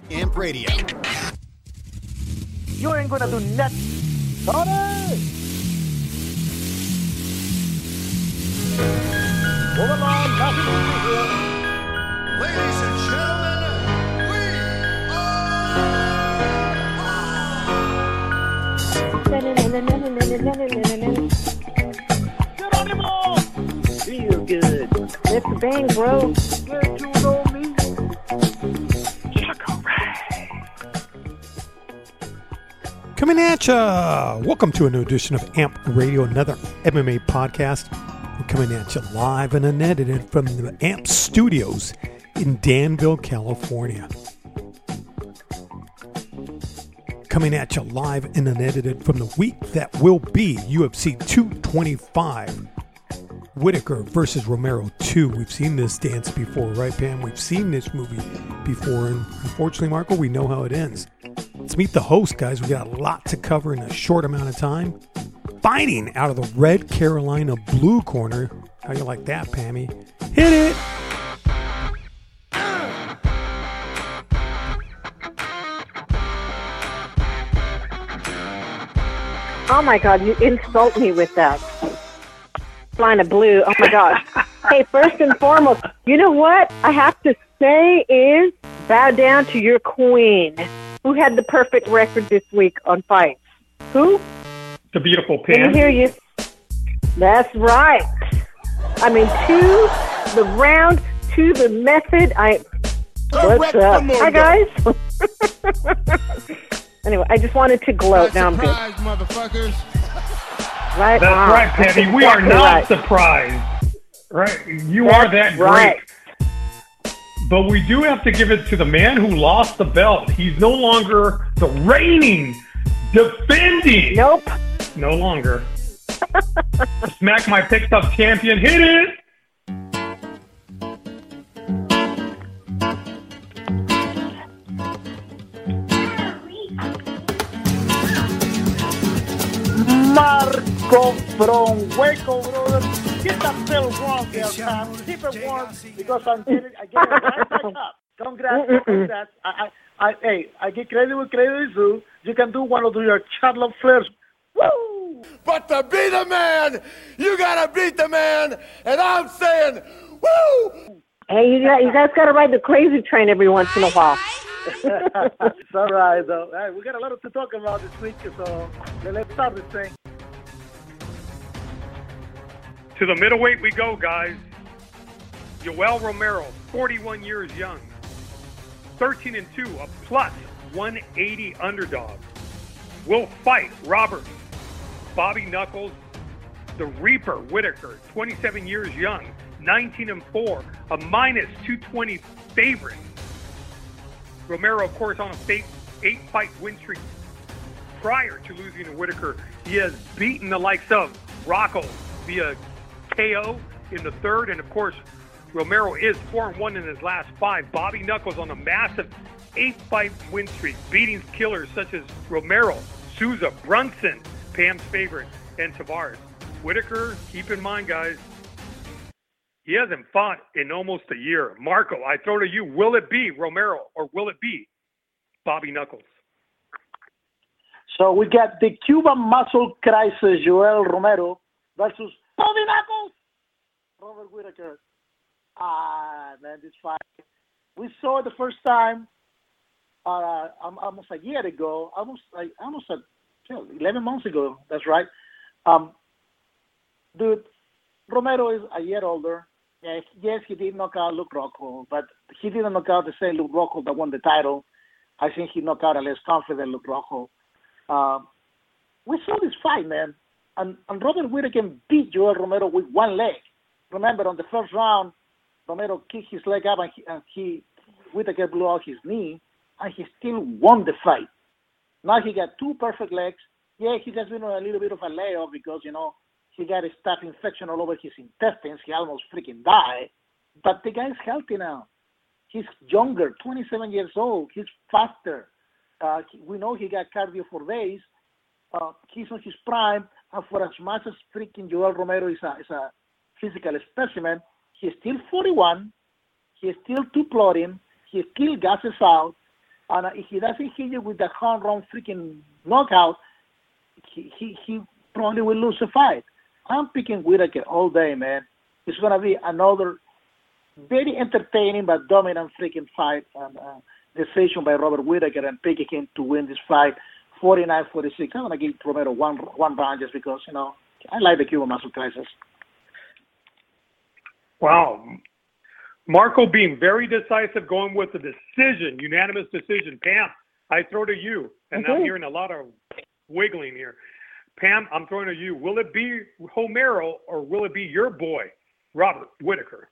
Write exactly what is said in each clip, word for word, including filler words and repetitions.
Amp Radio. You ain't gonna do nothing. Tony! Move along, nothing to do here. Ladies and gentlemen, we Geronimo! Feel good. Let's bang, bro. Let you know me. Coming at ya! Welcome to a new edition of Amp Radio, another M M A podcast. We're coming at you live and unedited from the Amp Studios in Danville, California. Coming at you live and unedited from the week that will be U F C two twenty-five. Whittaker versus Romero two. We've seen this dance before, right, Pam? We've seen this movie before, and unfortunately, Marco, we know how it ends. Let's meet the host, guys. We got a lot to cover in a short amount of time. Fighting out of the red Carolina blue corner. How you like that, Pammy? Hit it! Oh my God, you insult me with that. Line of blue. Oh my gosh. Hey, first and foremost, you know what I have to say is bow down to your queen. Who had the perfect record this week on fights? Who? The beautiful Pam. Can you hear you? That's right. I mean, to the round, to the method. I. What's up? Hi, guys. Anyway, I just wanted to gloat. Now I'm good. motherfuckers. Right. That's on. right, Patty. That's We are exactly not right. surprised. Right? You That's are that right. great. But we do have to give it to the man who lost the belt. He's no longer the reigning, defending. Nope. No longer. Smack my picks up champion. Hit it. Marco from Waco, brother. Get that bill warm there, Tom. Keep it warm because I'm getting, I get it right back up. Congrats, congrats. I, I, I, hey, I get credit with credit is due. You can do one of your Charlotte Flairs. Woo! But to be the man, you gotta beat the man, and I'm saying, woo! Hey, you guys, you guys got to ride the crazy train every once in a while. It's all right, though. Hey, we got a lot to talk about this week, so let's start this thing. To the middleweight we go, guys. Yoel Romero, forty-one years young. thirteen and two, a plus one eighty underdog. Will fight Robert Bobby Knuckles, the Reaper Whittaker, twenty-seven years young, nineteen and four, a minus two twenty favorite. Romero, of course, on a eight-fight win streak. Prior to losing to Whittaker, he has beaten the likes of Rocco via K O in the third, and of course, Romero is four and one in his last five. Bobby Knuckles on a massive eight-fight win streak, beating killers such as Romero, Souza, Brunson, Pam's favorite, and Tavares. Whittaker, keep in mind, guys, he hasn't fought in almost a year. Marco, I throw to you. Will it be Romero or will it be Bobby Knuckles? So we got the Cuban muscle crisis, Yoel Romero versus Bobby Knuckles, Robert Whittaker. Ah, man, this fight. We saw it the first time uh, almost a year ago, almost like almost a, you know, eleven months ago. That's right. Um, dude, Romero is a year older. Yeah, yes, he did knock out Luke Rockhold, but he didn't knock out the same Luke Rockhold that won the title. I think he knocked out a less confident Luke Rockhold. Uh, we saw this fight, man. And, and Robert Whittaker beat Yoel Romero with one leg. Remember, on the first round, Romero kicked his leg up and he, and he Whittaker blew out his knee, and he still won the fight. Now he got two perfect legs. Yeah, he has been on a little bit of a layoff because, you know, he got a staph infection all over his intestines. He almost freaking died. But the guy's healthy now. He's younger, twenty-seven years old. He's faster. Uh, we know he got cardio for days. Uh, he's on his prime. And for as much as freaking Yoel Romero is a, is a physical specimen, he's still forty-one. He's still too plotting. He still gasses out. And uh, if he doesn't hit you with the home run freaking knockout, he, he, he probably will lose the fight. I'm picking Whitaker all day, man. It's going to be another very entertaining but dominant freaking fight. And, uh, decision by Robert Whitaker, and picking him to win this fight forty-nine forty-six. I'm going to give Romero one one round just because, you know, I like the Cuban muscle crisis. Wow. Marco being very decisive, going with the decision, unanimous decision. Pam, I throw to you, and Okay. I'm hearing a lot of wiggling here. Pam, I'm throwing to you. Will it be Romero or will it be your boy, Robert Whitaker?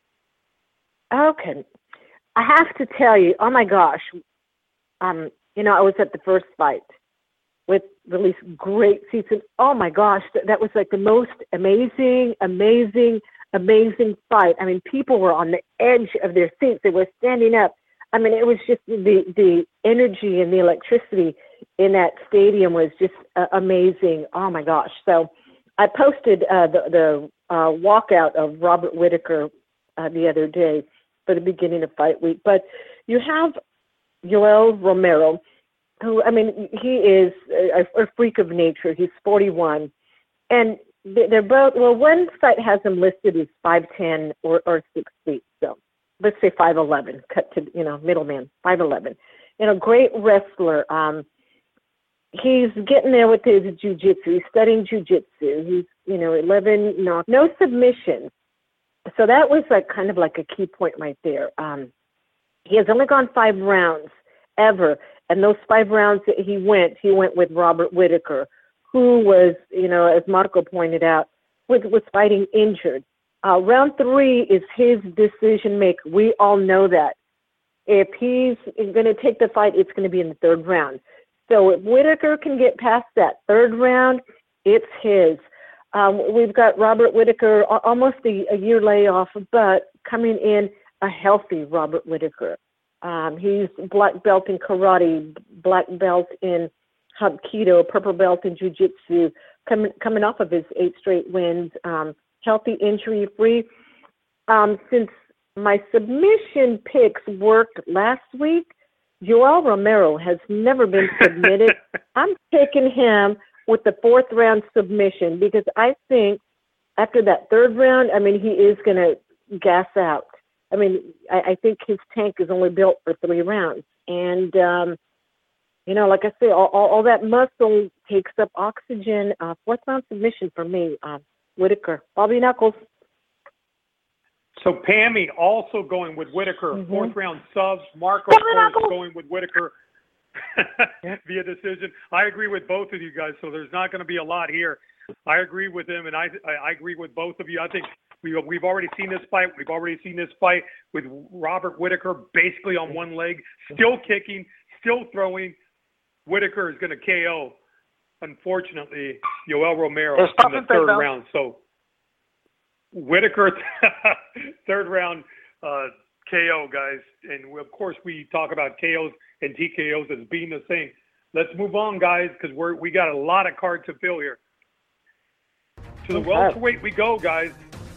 Okay. I have to tell you, oh my gosh, um, you know, I was at the first fight with Release, great season. Oh my gosh, that, that was like the most amazing, amazing, amazing fight. I mean, people were on the edge of their seats. They were standing up. I mean, it was just the, the energy and the electricity in that stadium was just uh, amazing. Oh my gosh. So I posted uh, the, the uh, walkout of Robert Whitaker uh, the other day for the beginning of fight week. But you have Yoel Romero, who, I mean, he is a, a freak of nature. He's forty-one. And they're both, well, one site has him listed as five ten or, or six feet. So let's say five eleven, cut to, you know, middleman, five eleven. You know, great wrestler. Um, he's getting there with his jiu-jitsu. He's studying jiu-jitsu. He's, you know, eleven, no, no submissions. So that was like kind of like a key point right there. Um, he has only gone five rounds ever. And those five rounds that he went, he went with Robert Whitaker, who was, you know, as Marco pointed out, was, was fighting injured. Uh, round three is his decision maker. We all know that. If he's going to take the fight, it's going to be in the third round. So if Whitaker can get past that third round, it's his. Um, we've got Robert Whitaker, almost a, a year layoff, but coming in a healthy Robert Whitaker. Um, he's black belt in karate, black belt in Hapkido, purple belt in jiu-jitsu, coming coming off of his eight straight wins, um, healthy, injury-free. Um, since my submission picks worked last week, Yoel Romero has never been submitted. I'm taking him with the fourth round submission because I think after that third round, I mean, he is going to gas out. I mean, I, I think his tank is only built for three rounds. And, um, you know, like I say, all, all, all that muscle takes up oxygen. Uh, fourth round submission for me, uh, Whitaker. Bobby Knuckles. So Pammy also going with Whitaker, Mm-hmm. fourth round subs. Marco, of course, going with Whitaker via decision. I agree with both of you guys, so there's not going to be a lot here. I agree with him, and I I agree with both of you. I think we, we've already seen this fight. We've already seen this fight with Robert Whitaker basically on one leg, still kicking, still throwing. Whitaker is going to K O, unfortunately, Yoel Romero in the third round. So Whitaker, third round uh, K O, guys. And, we, of course, we talk about K Os and T K Os as being the same. Let's move on, guys, because we're we got a lot of cards to fill here. To the welterweight we go, guys.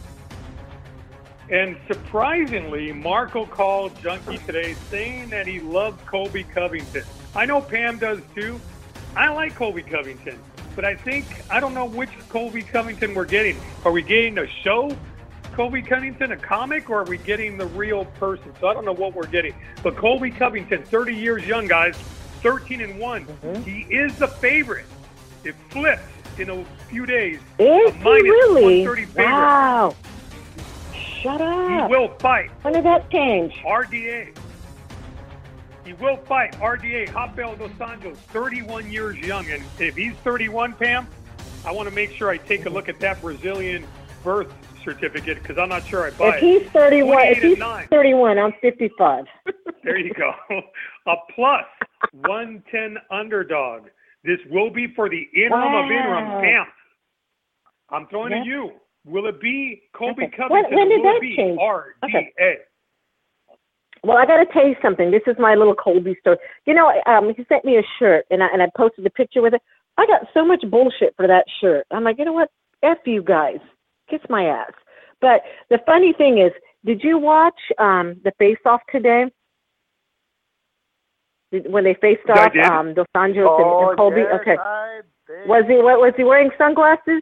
And surprisingly, Marco called Junkie today saying that he loves Colby Covington. I know Pam does too. I like Colby Covington. But I think, I don't know which Colby Covington we're getting. Are we getting a show Colby Covington, a comic, or are we getting the real person? So I don't know what we're getting. But Colby Covington, thirty years young, guys, thirteen and one. Mm-hmm. He is the favorite. It flips in a few days. Is he really? Favorite. Wow. Shut up. He will fight. When did that change? R D A. He will fight R D A, Rafael dos Anjos, thirty-one years young. And if he's thirty-one, Pam, I want to make sure I take a look at that Brazilian birth certificate because I'm not sure I buy if he's thirty-one, it. If he's thirty-one, I'm fifty-five. There you go. A plus one ten underdog. This will be for the interim wow. of interim. Pam, I'm throwing yep. to you. Will it be Colby okay. Covington? When, when did will that it be change? R D A? Okay. Well, I got to tell you something. This is my little Colby story. You know, um, he sent me a shirt, and I, and I posted a picture with it. I got so much bullshit for that shirt. I'm like, you know what? F you guys. Kiss my ass. But the funny thing is, did you watch um, the Face Off today? Did, when they faced I off, did. um, Dos Anjos Oh, and, and Colby? yes, Okay. I did. Was he what, was he wearing sunglasses?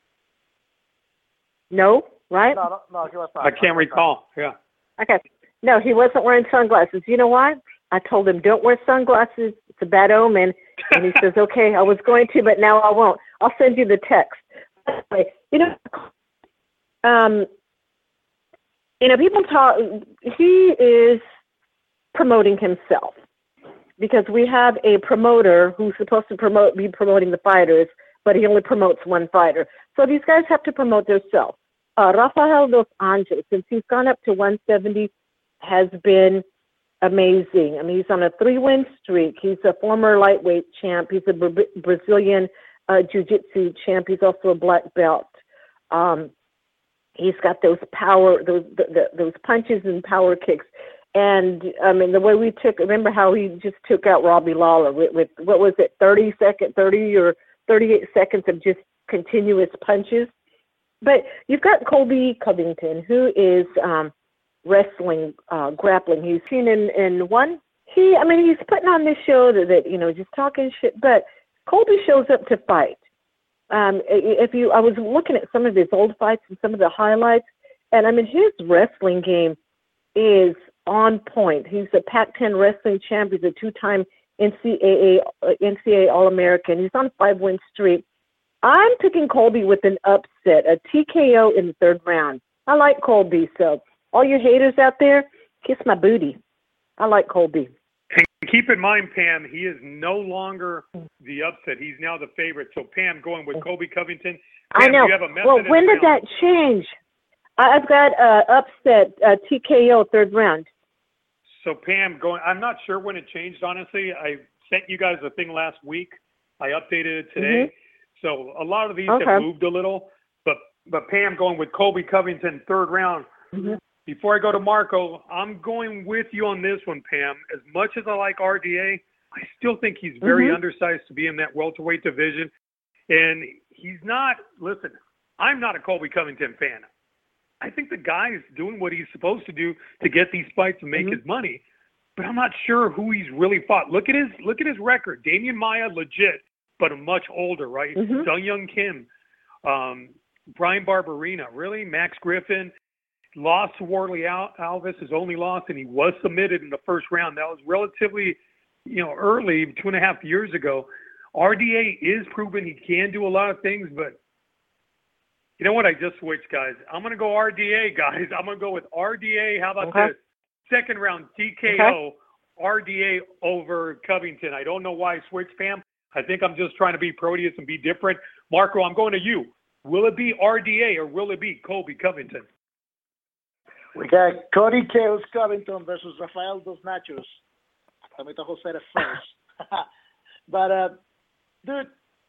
No, right? No, no, no, he was not. I can't recall. Yeah. Okay. No, he wasn't wearing sunglasses. You know why? I told him, don't wear sunglasses. It's a bad omen. And he says, okay, I was going to, but now I won't. I'll send you the text. Anyway, you know, um, you know, people talk, he is promoting himself because we have a promoter who's supposed to promote, be promoting the fighters, but he only promotes one fighter. So these guys have to promote themselves. Uh, Rafael Dos Anjos, since he's gone up to one seventy, has been amazing. I mean, he's on a three-win streak. He's a former lightweight champ. He's a Bra- Brazilian uh, jiu-jitsu champ. He's also a black belt. Um, he's got those power, those the, the, those punches and power kicks. And I mean, the way we took, remember how he just took out Robbie Lawler with, with what was it, thirty second, thirty or thirty-eight seconds of just continuous punches. But you've got Colby Covington, who is um, wrestling, uh, grappling. He's seen in, in one. He, I mean, he's putting on this show that, that, you know, just talking shit. But Colby shows up to fight. Um, if you, I was looking at some of his old fights and some of the highlights, and I mean, his wrestling game is on point. He's a Pac ten wrestling champ. He's a two-time N C A A N C A A All-American. He's on a five-win streak. I'm picking Colby with an upset, a T K O in the third round. I like Colby, so all you haters out there, kiss my booty. I like Colby. And keep in mind, Pam, he is no longer the upset. He's now the favorite. So, Pam, going with Colby Covington. Pam, I know. Do you have a method Well, when did round? that change? I've got uh, upset, uh, T K O third round. So, Pam, going. I'm not sure when it changed, honestly. I sent you guys a thing last week. I updated it today. Mm-hmm. So a lot of these Okay. have moved a little. But, but Pam, going with Colby Covington, third round. Mm-hmm. Before I go to Marco, I'm going with you on this one, Pam. As much as I like R D A, I still think he's very Mm-hmm. undersized to be in that welterweight division. And he's not, listen, I'm not a Colby Covington fan. I think the guy is doing what he's supposed to do to get these fights and make Mm-hmm. his money. But I'm not sure who he's really fought. Look at his look at his record. Damian Maia, legit, but much older, right? Mhm. Sung Young Kim, um, Brian Barberina, really? Max Griffin. Lost to Warley Al- Alves, his only loss, and he was submitted in the first round. That was relatively, you know, early, two and a half years ago. R D A is proven he can do a lot of things, but you know what? I just switched, guys. I'm going to go R D A, guys. I'm going to go with R D A. How about Okay. this? Second round, T K O, Okay. R D A over Covington. I don't know why I switched, Pam. I think I'm just trying to be Proteus and be different. Marco, I'm going to you. Will it be R D A or will it be Colby Covington? We got Cody Chaos Covington versus Rafael Dos Nachos. Permito Jose it first. But, uh, dude,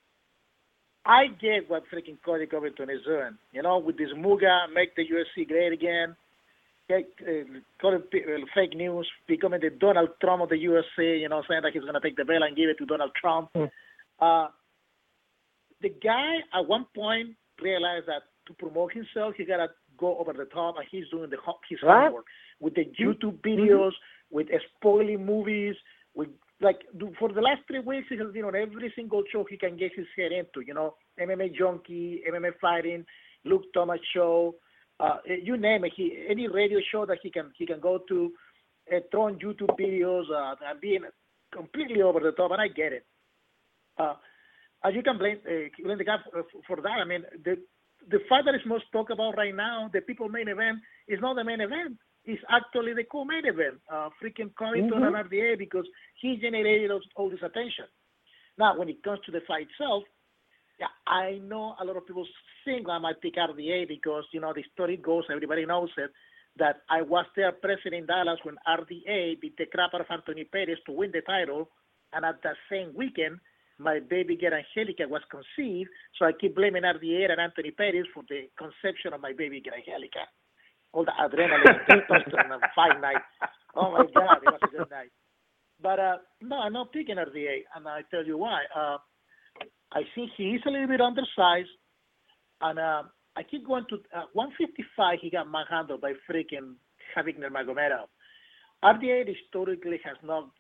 I get what freaking Cody Covington is doing. You know, with this Muga, make the U F C great again. Get, uh, call it uh, fake news, becoming the Donald Trump of the U F C, you know, saying that he's going to take the belt and give it to Donald Trump. Mm. Uh, the guy at one point realized that to promote himself, he got to go over the top, and he's doing the his Right. homework with the YouTube videos, with spoiling movies, with like do- for the last three weeks, he has been on every single show he can get his head into. You know, M M A Junkie, M M A Fighting, Luke Thomas Show, uh, you name it. He any radio show that he can he can go to, uh, throwing YouTube videos uh, and being completely over the top, and I get it. Uh, and you can blame uh, blame the guy for, for that. I mean, the the fight that is most talked about right now, the people main event, is not the main event. It's actually the co-main event, uh, freaking Covington Mm-hmm. and R D A, because he generated all, all this attention. Now, when it comes to the fight itself, yeah, I know a lot of people think I might pick R D A because, you know, the story goes, everybody knows it, that I was there present in Dallas when R D A beat the crap out of Anthony Perez to win the title, and at that same weekend, my baby girl Angelica was conceived, so I keep blaming R D A and Anthony Perez for the conception of my baby girl Angelica. All the adrenaline, testosterone, and fight night. Oh my God, it was a good night. But uh, no, I'm not picking R D A, and I tell you why. Uh, I think he is a little bit undersized, and uh, I keep going to uh, one fifty-five. He got manhandled by freaking Javier Nurmagomedov. R D A historically has not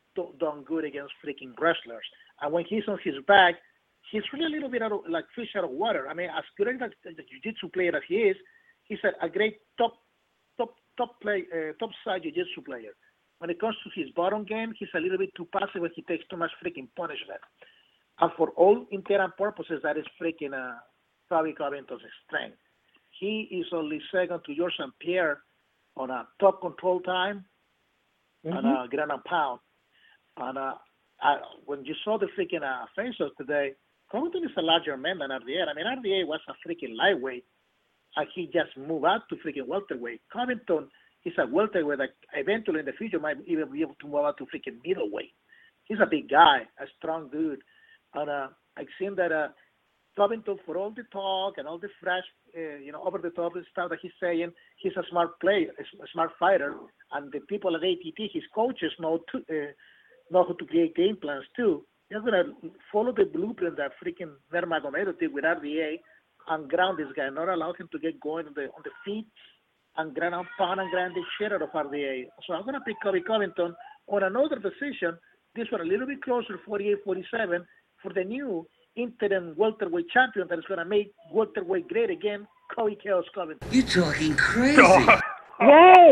do- done good against freaking wrestlers. And when he's on his back, he's really a little bit out of, like fish out of water. I mean, as good as the, the jiu-jitsu player that he is, he's a, a great top, top, top play, uh, top side jiu-jitsu player. When it comes to his bottom game, he's a little bit too passive and he takes too much freaking punishment. And for all intent and purposes, that is freaking uh, Colby Covington's strength. He is only second to George Saint Pierre on a top control time mm-hmm. and a ground and pound. And uh, I, when you saw the freaking uh, faces today, Covington is a larger man than R D A. I mean, R D A was a freaking lightweight, and he just moved up to freaking welterweight. Covington is a welterweight that eventually in the future might even be able to move up to freaking middleweight. He's a big guy, a strong dude. And uh, I've seen that uh, Covington, for all the talk and all the fresh, uh, you know, over-the-top stuff that he's saying, he's a smart player, a smart fighter. And the people at A T T, his coaches, know to, uh, know how to create game plans too. They're going to follow the blueprint that freaking Nurmagomedov did with R D A and ground this guy, not allow him to get going on the on the feet and ground and pound and grind the shit out of R D A. So I'm going to pick Colby Covington on another decision. This one a little bit closer, forty-eight forty-seven, for the new interim welterweight champion that is going to make welterweight great again, Colby Chaos Covington. You're talking crazy. Yay!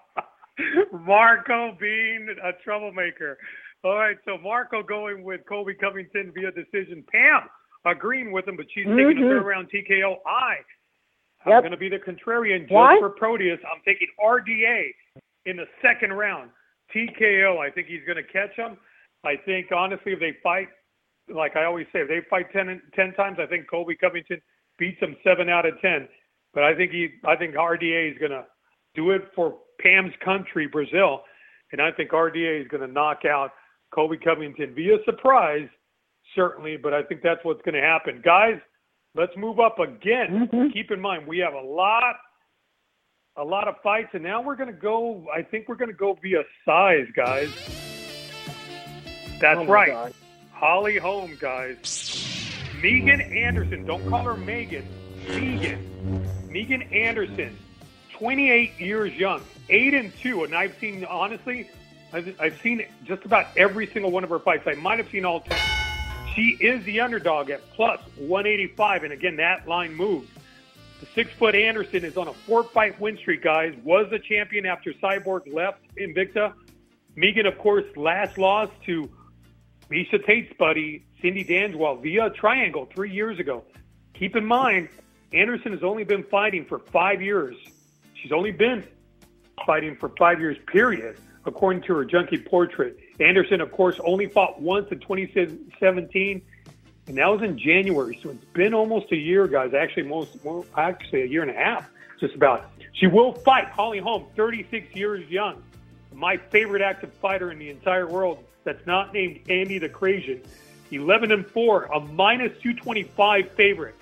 Marco being a troublemaker. All right, so Marco going with Colby Covington via decision. Pam agreeing with him, but she's mm-hmm. taking a third round T K O. I, I'm yep. going to be the contrarian just what? for Proteus. I'm taking R D A in the second round. T K O, I think he's going to catch him. I think, honestly, if they fight, like I always say, if they fight ten, ten times, I think Colby Covington beats him seven out of ten. But I think he, I think R D A is going to do it for Pam's country, Brazil, and I think R D A is going to knock out Colby Covington via surprise, certainly, but I think that's what's going to happen. Guys, let's move up again. Mm-hmm. Keep in mind, we have a lot, a lot of fights, and now we're going to go, I think we're going to go via size, guys. That's oh right. God. Holly Holm, guys. Megan Anderson, don't call her Megan. Megan. Megan Anderson, twenty-eight years young, eight and two, and I've seen, honestly, I've, I've seen just about every single one of her fights. I might have seen all ten. She is the underdog at plus one eighty-five, and again, that line moved. The six-foot Anderson is on a four-fight win streak, guys. Was the champion after Cyborg left Invicta. Megan, of course, last loss to Miesha Tate's buddy, Cindy Danzwell, via triangle three years ago. Keep in mind, Anderson has only been fighting for five years. She's only been fighting for five years, period, according to her junkie portrait. Anderson, of course, only fought once in twenty seventeen, and that was in January. So it's been almost a year, guys. Actually, most, more, actually a year and a half, just about. She will fight Holly Holm, thirty-six years young. My favorite active fighter in the entire world that's not named Andy the Crazian. eleven and four, a minus two twenty-five favorite.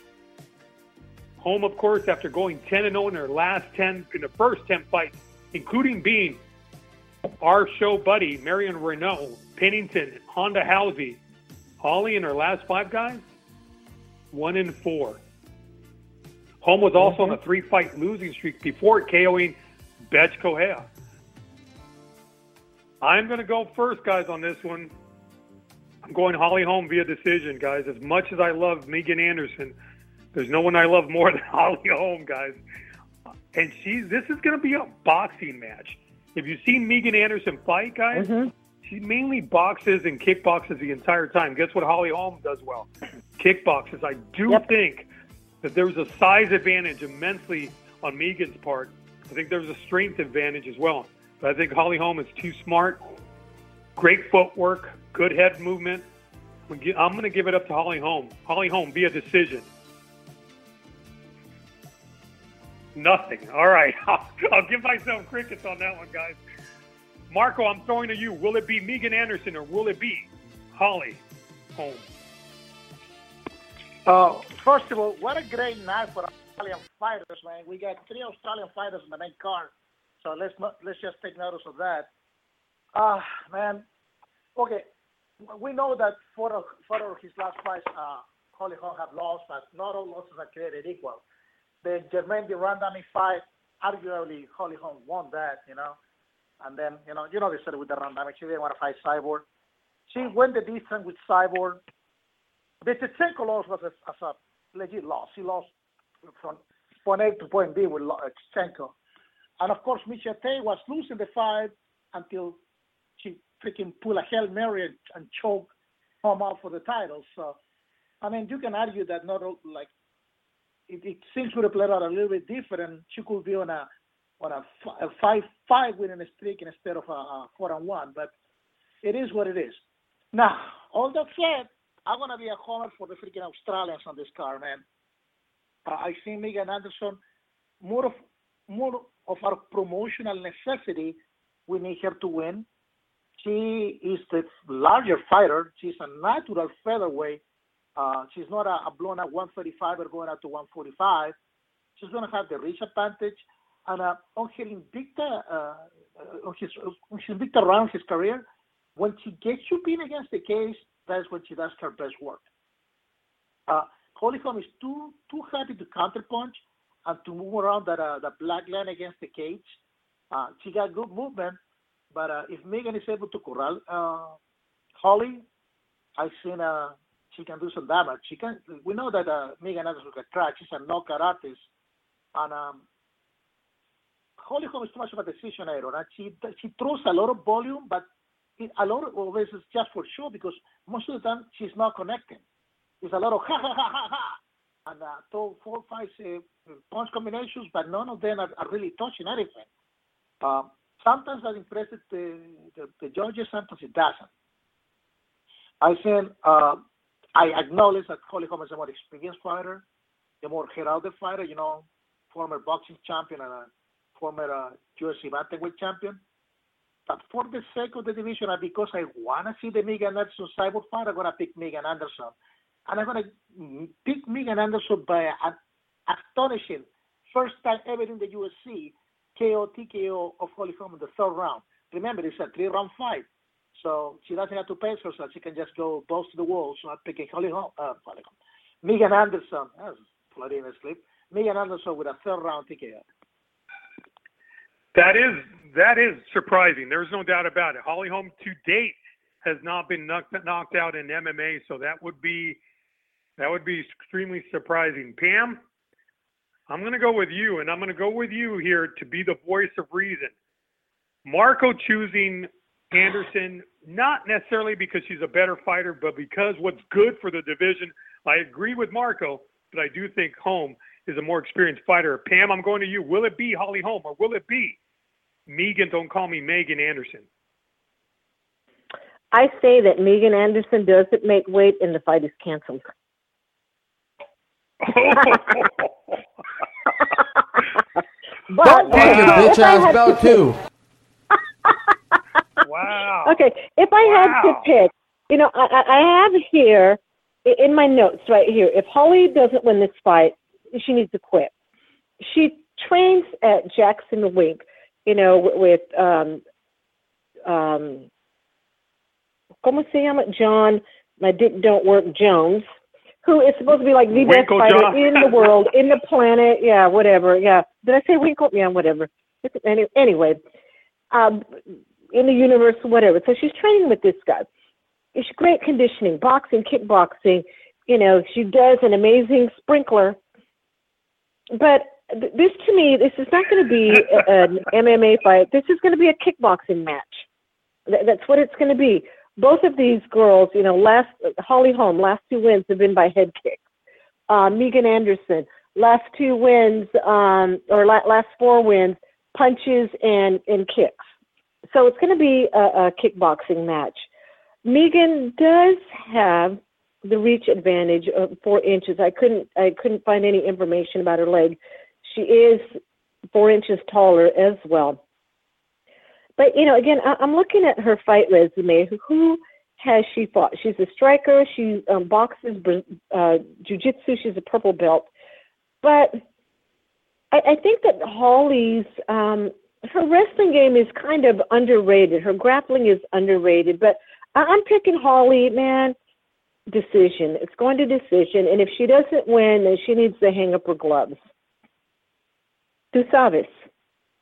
Holm, of course, after going ten and oh in her last ten, in the first ten fights, including being our show buddy, Marion Renault, Pennington, Honda Housey. Holly in her last five, guys, one and four. Holm was also mm-hmm. on a three-fight losing streak before KOing Betch Correia. I'm going to go first, guys, on this one. I'm going Holly Holm via decision, guys. As much as I love Megan Anderson, there's no one I love more than Holly Holm, guys. And she's this is going to be a boxing match. If you've seen Megan Anderson fight, guys, mm-hmm. she mainly boxes and kickboxes the entire time. Guess what Holly Holm does well? Kickboxes. I do yep. think that there's a size advantage immensely on Megan's part. I think there's a strength advantage as well. But I think Holly Holm is too smart. Great footwork, good head movement. I'm going to give it up to Holly Holm. Holly Holm via decision. Nothing. All right. I'll, I'll give myself crickets on that one, guys. Marco, I'm throwing to you. Will it be Megan Anderson or will it be Holly Holm? Uh, first of all, what a great night for Australian fighters, man. We got three Australian fighters in the main card. So let's not, let's just take notice of that. Uh, man, okay, we know that for, for his last fight, uh, Holly Holm have lost, but not all losses are created equal. The Jermaine Durandamy fight, arguably Holly Holm won that, you know. And then, you know, you know they said with the run damage, she didn't want to fight Cyborg. She went the distance with Cyborg. Vichenko loss was a, as a legit loss. He lost from point A to point B with Vichenko. And, of course, Miesha Tate was losing the fight until she freaking pulled a Hail Mary and, and choked home out for the title. So, I mean, you can argue that not like it, it seems to have played out a little bit different. She could be on a on a, a five five winning streak instead of a, a four and one. But it is what it is. Now, all that said, I'm gonna be a homer for the freaking Australians on this card, man. Uh, I see Megan Anderson more of more of our promotional necessity. We need her to win. She is the larger fighter. She's a natural featherweight. Uh, she's not a, a blown out one thirty-five or going out to one forty-five. She's going to have the reach advantage. And uh, on her Invicta, uh, on his, on his Invicta round his career, when she gets you pinned against the cage, that's when she does her best work. Uh, Holly Holm is too too happy to counterpunch and to move around that uh, the black line against the cage. Uh, she got good movement, but uh, if Megan is able to corral uh, Holly, I've seen uh, she can do some damage. She can. We know that uh, Megan Anderson can crack. She's a knockout artist, and um, Holly Holm is too much of a decision error. And she she throws a lot of volume, but it, a lot of this is just for show because most of the time she's not connecting. It's a lot of ha ha ha ha ha, and uh, throw four, five uh, punch combinations, but none of them are, are really touching anything. Uh, sometimes that impresses the, the, the judges, sometimes it doesn't. I think uh, I acknowledge that Holly Holm is a more experienced fighter, a more heralded fighter, you know, former boxing champion and a former uh, U F C bantamweight champion. But for the sake of the division and because I want to see the Megan Anderson Cyborg fight, I'm going to pick Megan Anderson. And I'm going to pick Megan Anderson by an astonishing first time ever in the U F C K O T K O of Holly Holm in the third round. Remember, it's a three-round fight. So she doesn't have to pace herself. She can just go balls to the wall. So I'm picking Holly Holm, uh, Holly Holm. Megan Anderson. That's flooding in sleep. Megan Anderson with a third-round T K O. That is that is surprising. There's no doubt about it. Holly Holm to date has not been knocked, knocked out in M M A, so that would be that would be extremely surprising. Pam, I'm going to go with you, and I'm going to go with you here to be the voice of reason. Marco choosing Anderson, not necessarily because she's a better fighter, but because what's good for the division. I agree with Marco, but I do think Holm is a more experienced fighter. Pam, I'm going to you. Will it be Holly Holm or will it be Megan, don't call me Megan Anderson? I say that Megan Anderson doesn't make weight and the fight is canceled. But Take your bitch ass belt too. Wow. Okay, if I wow. had to pick, you know, I, I have here in my notes right here, if Holly doesn't win this fight, she needs to quit. She trains at Jackson Wink, you know, with, um, um, ¿cómo se llama? John, my dick don't work, Jones, who is supposed to be like the best Winkle fighter John. in the world, in the planet. Yeah, whatever. Yeah. Did I say Winkle? Yeah, whatever. Any, anyway, um, in the universe, whatever. So she's training with this guy. It's great conditioning, boxing, kickboxing. You know, she does an amazing sprinkler. But th- this, to me, this is not going to be a, an M M A fight. This is going to be a kickboxing match. Th- that's what it's going to be. Both of these girls, you know, last Holly Holm, last two wins have been by head kicks. Uh, Megan Anderson, last two wins, um, or la- last four wins, punches and, and kicks. So it's going to be a, a kickboxing match. Megan does have the reach advantage of four inches. I couldn't I couldn't find any information about her leg. She is four inches taller as well. But, you know, again, I, I'm looking at her fight resume. Who has she fought? She's a striker. She um, boxes uh, jiu-jitsu. She's a purple belt. But I, I think that Holly's, um, her wrestling game is kind of underrated. Her grappling is underrated. But I, I'm picking Holly, man. Decision. It's going to decision. And if she doesn't win, then she needs to hang up her gloves. Tu sabes.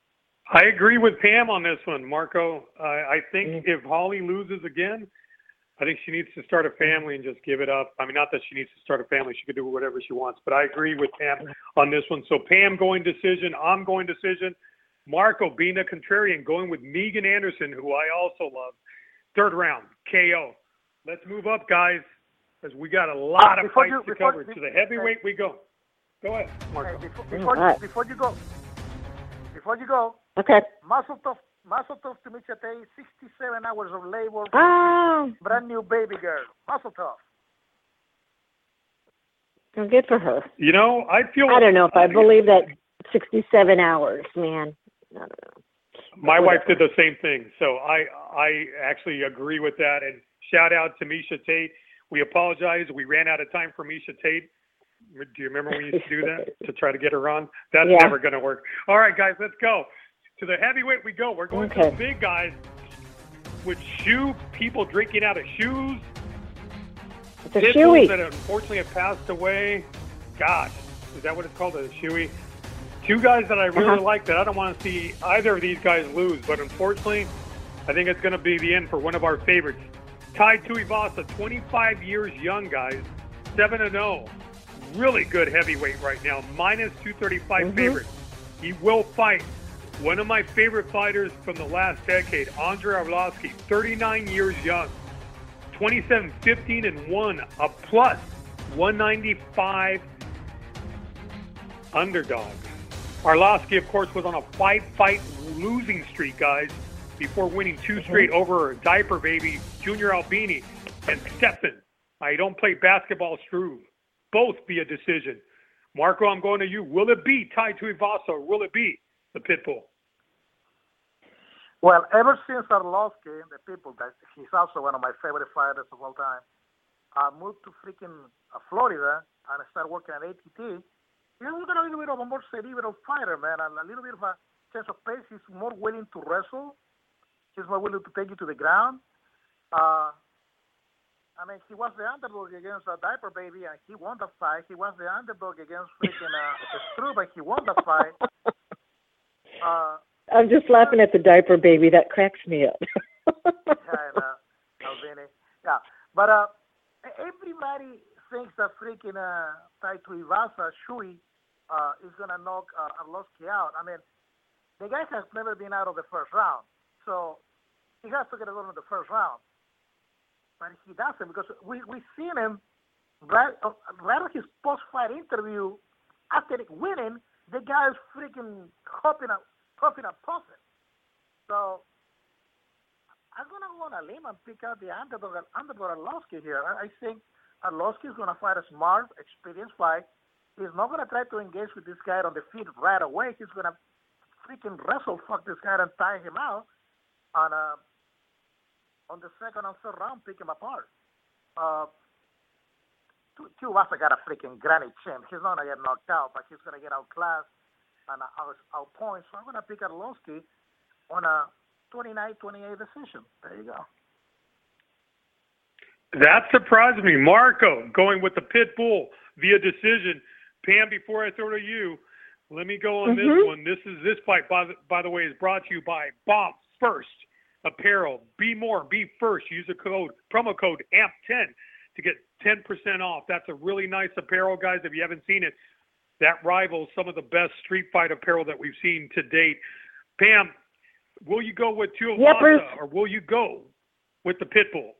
I agree with Pam on this one, Marco. Uh, I think Mm-hmm. if Holly loses again, I think she needs to start a family and just give it up. I mean, not that she needs to start a family. She could do whatever she wants. But I agree with Pam on this one. So Pam going decision. I'm going decision. Marco, being a contrarian, going with Megan Anderson, who I also love. Third round, K O. Let's move up, guys, because we got a lot Uh, of before fights you- to before- cover. To the before- heavyweight we go. Go ahead, Marco. Okay, before, before, All right. you, before you go, before you go, Okay. Mazel tov, Mazel tov to Misha Tate, sixty-seven hours of labor, Oh, brand new baby girl. Mazel tov. well, good for her. You know, I feel. I don't know if I believe that sixty-seven hours, man. I don't know. My Whatever. wife did the same thing, so I I actually agree with that. And shout out to Misha Tate. We apologize. We ran out of time for Misha Tate. Do you remember when we used to do that to try to get her on? That's Yeah. never going to work. All right, guys, let's go. To the heavyweight we go. We're going to Okay. the big guys with shoe people drinking out of shoes. It's a Pit shoey. bulls that unfortunately have passed away. Gosh, is that what it's called, a shoey? Two guys that I really Uh-huh. like that I don't want to see either of these guys lose, but unfortunately, I think it's going to be the end for one of our favorites. Tai Tuivasa, twenty-five years young, guys, seven and oh. Really good heavyweight right now, minus two thirty-five Mhm. favorite. He will fight one of my favorite fighters from the last decade, Andrei Arlovsky, thirty-nine years young, twenty-seven, fifteen, and one, a plus one ninety-five underdog. Arlovsky, of course, was on a five-fight losing streak, guys, before winning two straight over Diaper Baby, Junior Albini, and Stephan. I don't play basketball, Struve. Both via decision. Marco, I'm going to you. Will it be Tai Tuivasa or will it be the Pitbull? Well, ever since Arlovsky, the people that he's also one of my favorite fighters of all time, uh, moved to freaking uh, Florida and started working at A T T. He's got a little bit of a more cerebral fighter, man, and a little bit of a sense of pace. He's more willing to wrestle. He's more willing to take you to the ground. Uh, I mean, he was the underdog against a Diaper Baby, and he won the fight. He was the underdog against freaking uh, Struve, and he won the fight. Uh, I'm just laughing at the Diaper Baby. That cracks me up. kind of, Albini. Yeah, but uh, everybody thinks that freaking uh, Tai Tuivasa, Shui, uh, is going to knock uh, Arlovsky out. I mean, the guy has never been out of the first round, so he has to get it on in the first round. But he doesn't, because we we seen him right, uh, right on his post-fight interview after winning. The guy is freaking hopping up, hopping up, puffing. So I'm gonna go on a limb and pick out the underdog, underdog Arlovsky here. I, I think Arlovsky is gonna fight a smart, experienced fight. He's not gonna try to engage with this guy on the feet right away. He's gonna freaking wrestle fuck this guy and tie him out on a. On the second and third round, pick him apart. Uh, Tuivasa got a freaking granny chin. He's not going to get knocked out, but he's going to get outclassed and out, out points. So I'm going to pick Arlovsky on a twenty-nine twenty-eight decision. There you go. That surprised me. Marco going with the Pitbull via decision. Pam, before I throw to you, let me go on Mm-hmm. this one. This is this fight, by the, by the way, is brought to you by Bomb First Apparel. Be more, be first. Use the code promo code A M P ten to get ten percent off. That's a really nice apparel, guys. If you haven't seen it, that rivals some of the best street fight apparel that we've seen to date. Pam, will you go with Tuivasa Yep, or will you go with the Pitbull?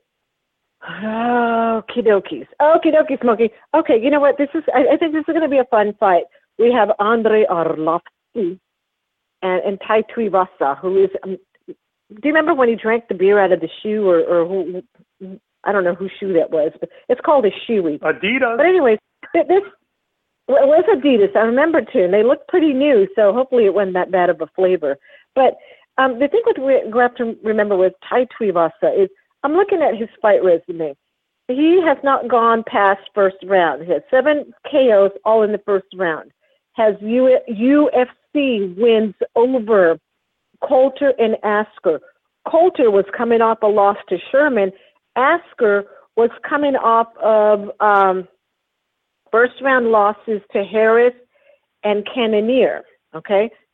Okie dokies. Okie dokie, Smokey. Okay, you know what? This is. I, I think this is going to be a fun fight. We have Andrei Arlovsky and, and Tai Tuivasa, who is. Um, do you remember when he drank the beer out of the shoe, or, or who? I don't know whose shoe that was, but it's called a shoey. Adidas. But anyways, th- this well, it was Adidas. I remember too, and they look pretty new, so hopefully it wasn't that bad of a flavor. But um, the thing what we, we have to remember with Tai Tuivasa is, I'm looking at his fight resume. He has not gone past first round. He has seven K Os all in the first round. Has U- U F C wins over Coulter and Asker. Coulter was coming off a loss to Sherman. Asker was coming off of um, first round losses to Harris and Cannonier. Okay,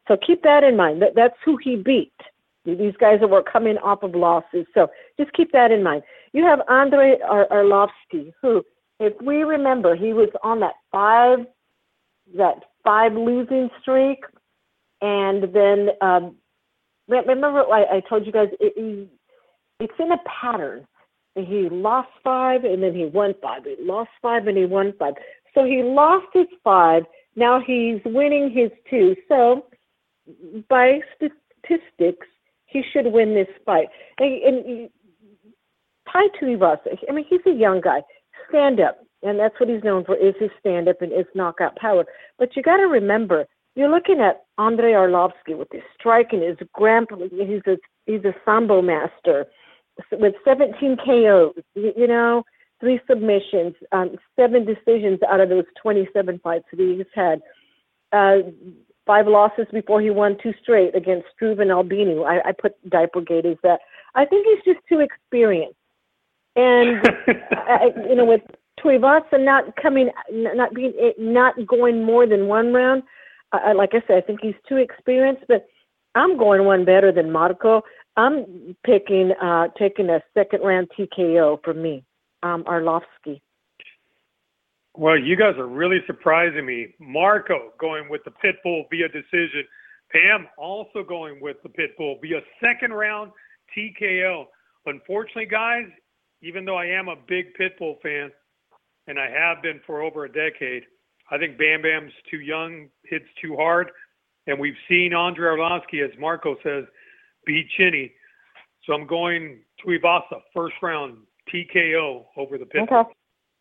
So keep that in mind. That, that's who he beat. These guys that were coming off of losses. So just keep that in mind. You have Andrei Ar- Arlovsky, who, if we remember, he was on that five, that five losing streak. And then, um, remember I, I told you guys, it, it, it's in a pattern. He lost five, and then he won five. He lost five, and he won five. So he lost his five. Now he's winning his two. So by statistics, he should win this fight. And, and Tai Tuivasa, I mean, he's a young guy. Stand up, and that's what he's known for, is his stand up and his knockout power. But you got to remember, you're looking at Andrei Arlovsky with his striking, his grappling. He's a he's a sambo master with seventeen K Os. You, you know, three submissions, um, seven decisions out of those twenty-seven fights that he's had. Uh, Five losses before he won two straight against Struve and Albino. I, I put Dipergate as that. I think he's just too experienced. And, I, you know, with Tuivasa not coming, not being, not going more than one round, uh, like I said, I think he's too experienced, but I'm going one better than Marco. I'm picking, uh, taking a second round T K O for me, um, Arlovsky. Well, you guys are really surprising me. Marco going with the Pitbull via decision. Pam also going with the Pitbull via second round T K O. Unfortunately, guys, even though I am a big Pitbull fan, and I have been for over a decade, I think Bam Bam's too young, hits too hard, and we've seen Andrei Arlovsky, as Marco says, beat Chinny. So I'm going Tuivasa, first round T K O over the Pitbull. Okay.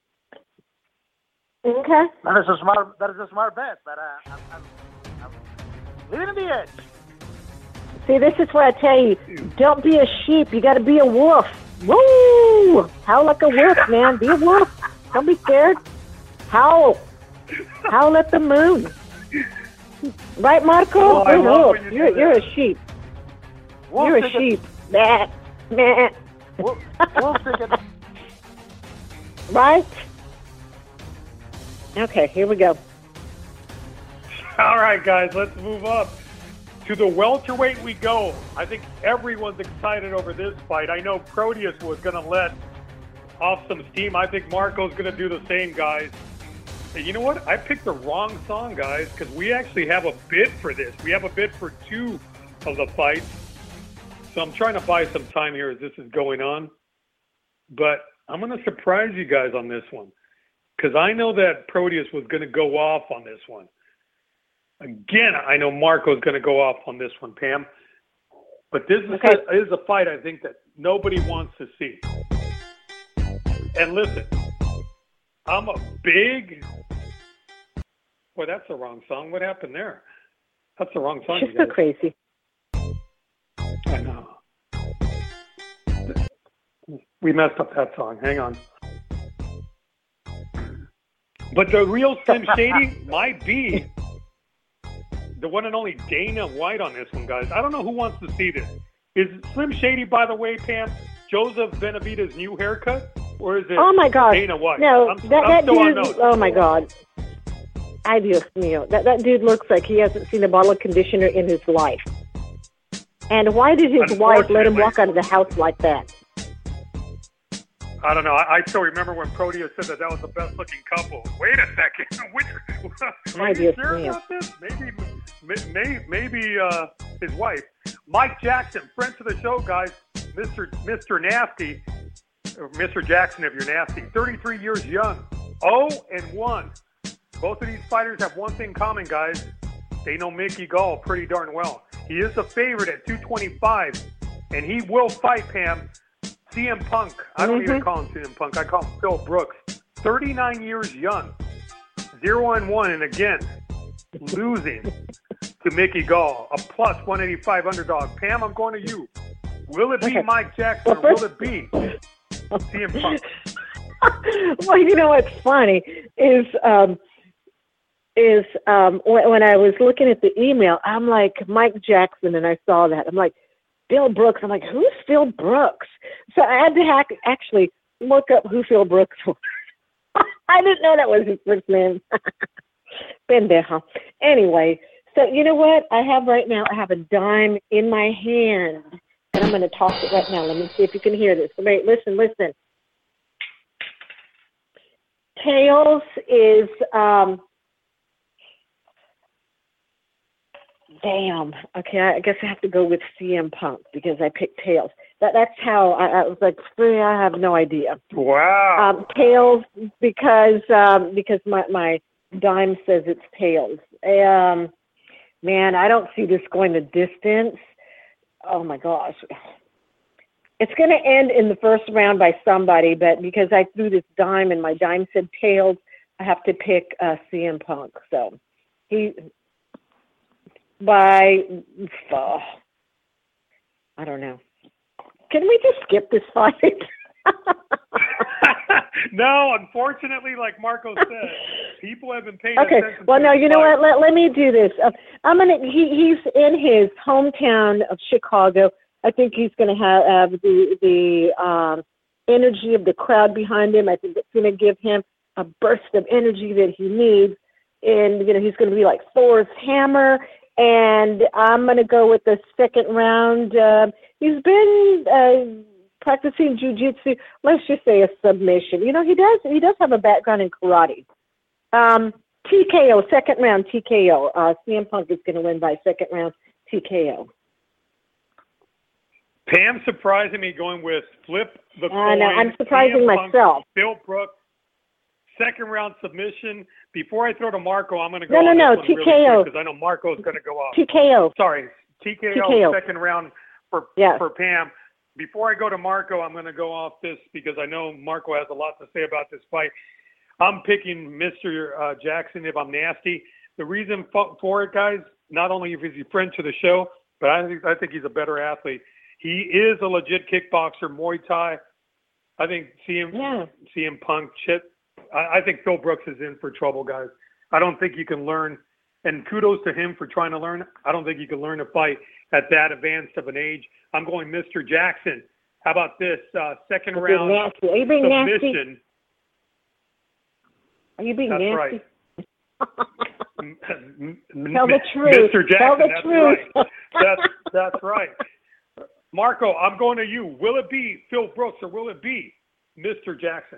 Okay. That is a smart. That is a smart bet, but uh, I'm, I'm, I'm leaving the edge. See, this is what I tell you. Don't be a sheep. You got to be a wolf. Woo! Howl like a wolf, man. Be a wolf. Don't be scared. Howl. Howl at the moon. Right, Marco? Oh, I you're, love wolf. when you You're, do you're a that. sheep. Wolf You're a ticket. sheep. Meh. Meh. Wolf, wolf ticket. Right? Okay, here we go. All right, guys, let's move up. To the welterweight we go. I think everyone's excited over this fight. I know Proteus was going to let off some steam. I think Marco's going to do the same, guys. And you know what? I picked the wrong song, guys, because we actually have a bid for this. We have a bid for two of the fights. So I'm trying to buy some time here as this is going on. But I'm going to surprise you guys on this one, because I know that Proteus was going to go off on this one. Again, I know Marco's going to go off on this one, Pam. But this is, Okay. a, is a fight I think that nobody wants to see. And listen, I'm a big... Boy, that's the wrong song. What happened there? That's the wrong song. She's you so guys. crazy. I know. We messed up that song. Hang on. But the real Slim Shady might be the one and only Dana White on this one, guys. I don't know who wants to see this. Is Slim Shady, by the way, Pam, Joseph Benavidez's new haircut? Or is it Oh, my God. Dana White? No, I'm, that, I'm that still dude, unknown. oh, my God. Ay, Dios mío. That, that dude looks like he hasn't seen a bottle of conditioner in his life. And why did his wife let him walk out of the house like that? I don't know. I, I still remember when Proteus said that that was the best looking couple. Wait a second. Which, are My you dear sure Smith. about this? Maybe, may, maybe uh, his wife. Mike Jackson, friend to the show, guys. Mister Mister Nasty, or Mister Jackson if you're nasty. thirty-three years young. oh and one. Both of these fighters have one thing common, guys. They know Mickey Gall pretty darn well. He is the favorite at two twenty-five, and he will fight, Pam, C M Punk. I don't Mm-hmm. even call him C M Punk. I call him Phil Brooks. thirty-nine years young. zero and one, and again, losing to Mickey Gall, a plus one eighty-five underdog. Pam, I'm going to you. Will it be Okay. Mike Jackson, Well, or will first- it be C M Punk? Well, you know what's funny is um, is um, when, when I was looking at the email, I'm like, Mike Jackson, and I saw that. I'm like, Phil Brooks. I'm like, who's Phil Brooks? So I had to hack, actually look up who Phil Brooks was. I didn't know that was his first name. Pendejo. Anyway, So you know what I have right now? I have a dime in my hand, and I'm going to toss it right now. Let me see if you can hear this. Wait, listen, listen. Tails is, um, damn. Okay, I guess I have to go with C M Punk because I picked Tails. That that's how I, I was like, I have no idea. Wow. Um, Tails because um, because my my dime says it's Tails. Um, man, I don't see this going the distance. Oh my gosh. It's going to end in the first round by somebody, but because I threw this dime and my dime said Tails, I have to pick uh, C M Punk. So he, by, oh, I don't know. Can we just skip this fight? No, unfortunately, like Marco said, people have been paying okay. attention. Well, to no, the you know fight. what? Let, let me do this. Uh, I'm gonna. He, he's in his hometown of Chicago. I think he's going to have, have the the um, energy of the crowd behind him. I think it's going to give him a burst of energy that he needs. And, you know, he's going to be like Thor's hammer. And I'm going to go with the second round. Uh, he's been uh, practicing jiu-jitsu. Let's just say a submission. You know, he does he does have a background in karate. Um, T K O, second round T K O. Uh, C M Punk is going to win by second round T K O. Pam surprising me going with flip the coin. I know, I'm surprising C M Punk, myself. Phil Brooks, second round submission. Before I throw to Marco, I'm going to go No, no, on no, this one T K O. really quick because I know Marco's going to go off. T K O. Sorry, T K O, T K O. second round for Yes. for Pam. Before I go to Marco, I'm going to go off this because I know Marco has a lot to say about this fight. I'm picking Mister Uh, Jackson if I'm nasty. The reason for, for it, guys, not only if he's a friend to the show, but I think I think he's a better athlete. He is a legit kickboxer, Muay Thai. I think C M Yeah. C M Punk, Chip. I, I think Phil Brooks is in for trouble, guys. I don't think you can learn, and kudos to him for trying to learn. I don't think you can learn to fight at that advanced of an age. I'm going Mister Jackson. How about this uh, second Are you round nasty? Are you being submission? nasty? Are you being That's nasty? right. Tell the truth. Mister Jackson, Tell the that's truth. right. That's, that's right. Marco, I'm going to you. Will it be Phil Brooks or will it be Mister Jackson?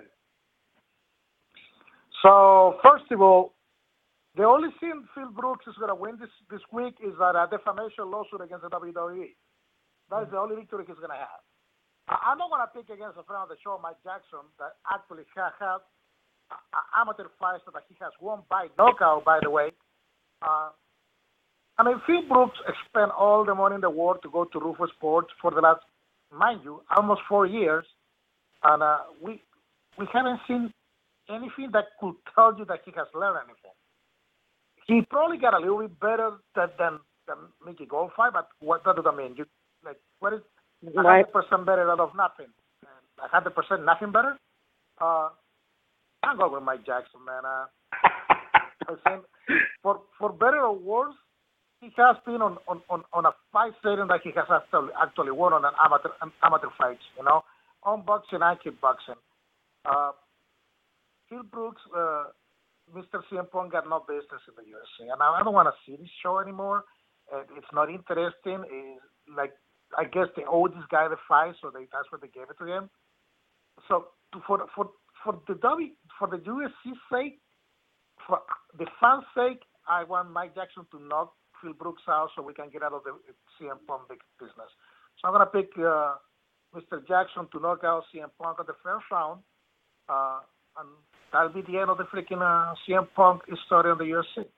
So, first of all, the only thing Phil Brooks is going to win this, this week is that a defamation lawsuit against the W W E. That is the only victory he's going to have. I, I'm not going to pick against a friend of the show, Mike Jackson, that actually has had amateur fights that he has won by knockout, by the way. Uh, I mean, Phil Brooks spent all the money in the world to go to Rufus Sports for the last, mind you, almost four years. And uh, we we haven't seen anything that could tell you that he has learned anything. He probably got a little bit better than, than, than Mickey Goldfight, but what, what does that mean? You, like, what is one hundred percent better out of nothing? one hundred percent nothing better? Uh, I'm going with Mike Jackson, man. Uh, I think for for better or worse, he has been on, on, on, on a fight setting that he has actually, actually won on an amateur an amateur fights, you know, on boxing and kickboxing. Uh, Phil Brooks, uh, Mister C M Punk got no business in the U F C, and I, I don't want to see this show anymore. Uh, it's not interesting. It's like I guess they owe this guy the fight, so they, that's what they gave it to him. So to, for for for the W for the U F C sake, for the fans' sake, I want Mike Jackson to knock Phil Brooks out so we can get out of the C M Punk business. So I'm gonna pick uh, Mister Jackson to knock out C M Punk at the first round, uh, and that'll be the end of the freaking uh, C M Punk story in the U F C.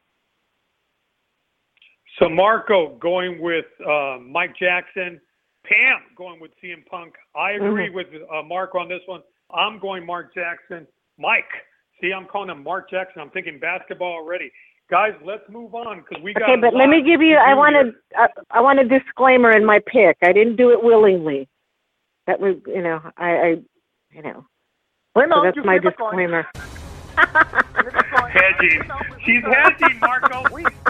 So Marco going with uh, Mike Jackson, Pam going with C M Punk. I agree mm-hmm. with uh, Marco on this one. I'm going Mark Jackson. Mike, see, I'm calling him Mark Jackson. I'm thinking basketball already. Guys, let's move on because we got. Okay, but let me give you. I want a. I, I want a disclaimer in my pick. I didn't do it willingly. That was, you know, I, I you know. Well, no, so that's my disclaimer. Hedging. She's hedging, Marco.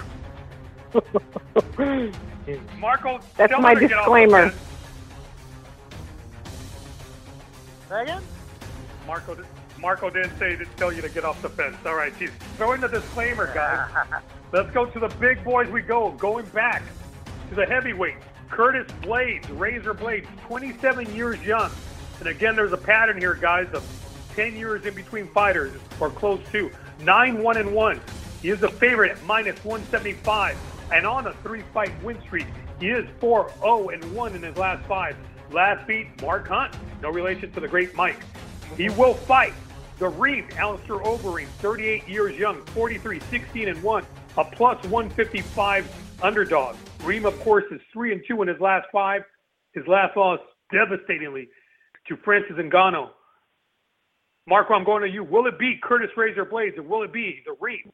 Marco, that's my disclaimer. Say again? Marco, Marco didn't say to tell you to get off the fence. All right, geez. Throw in the disclaimer, guys. Let's go to the big boys we go. Going back to the heavyweights. Curtis Blades, Razor Blades, twenty-seven years young. And again, there's a pattern here, guys, of ten years in between fighters, or close to. nine one and one. He is a favorite at minus one seventy-five. And on a three-fight win streak, he is four oh and one in his last five. Last beat, Mark Hunt. No relation to the great Mike. He will fight the Reem, Alistair Overeem, thirty-eight years young, forty-three, sixteen and one, a plus one fifty-five underdog. Reem, of course, is three and two in his last five. His last loss, devastatingly, to Francis Ngannou. Marco, I'm going to you. Will it be Curtis Razor Blades, or will it be the Reem?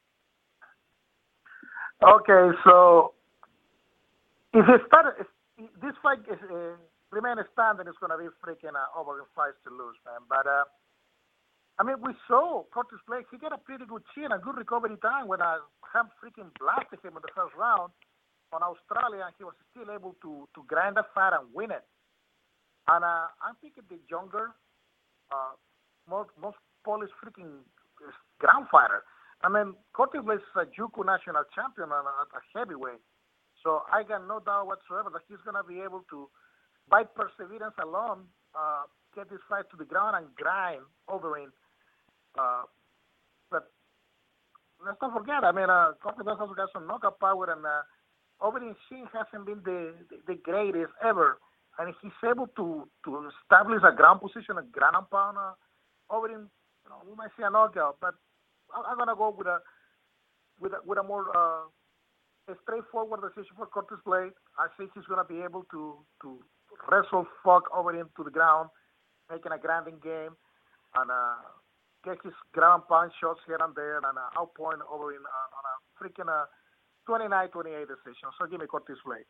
Okay, so if it started, if this fight is, uh, remains standing, it's going to be freaking uh, over fights to lose, man. But uh, I mean, we saw Curtis Blades. He got a pretty good chin, a good recovery time when I have freaking blasted him in the first round on Australia, and he was still able to to grind that fight and win it. And uh, I'm thinking the younger, uh, most most polished freaking ground fighter. I mean, Curtis Blades is a Juku national champion and a, a heavyweight. So I got no doubt whatsoever that he's going to be able to, by perseverance alone, uh, get this fight to the ground and grind Overeem. Uh, but let's not forget, I mean, uh, Curtis Blades also got some knockout power, and uh, Overeem's chin hasn't been the, the, the greatest ever. And he's able to, to establish a ground position, a ground and pound. Uh, Overeem, you know, we might see a knockout, but I'm going to go with a, with a, with a more uh, a straightforward decision for Curtis Blades. I think he's going to be able to, to wrestle fuck Overeem to the ground, making a grinding game, and uh, get his ground pound shots here and there, and uh, outpoint Overeem uh, on a freaking uh, twenty-nine twenty-eight decision. So give me Curtis Blades.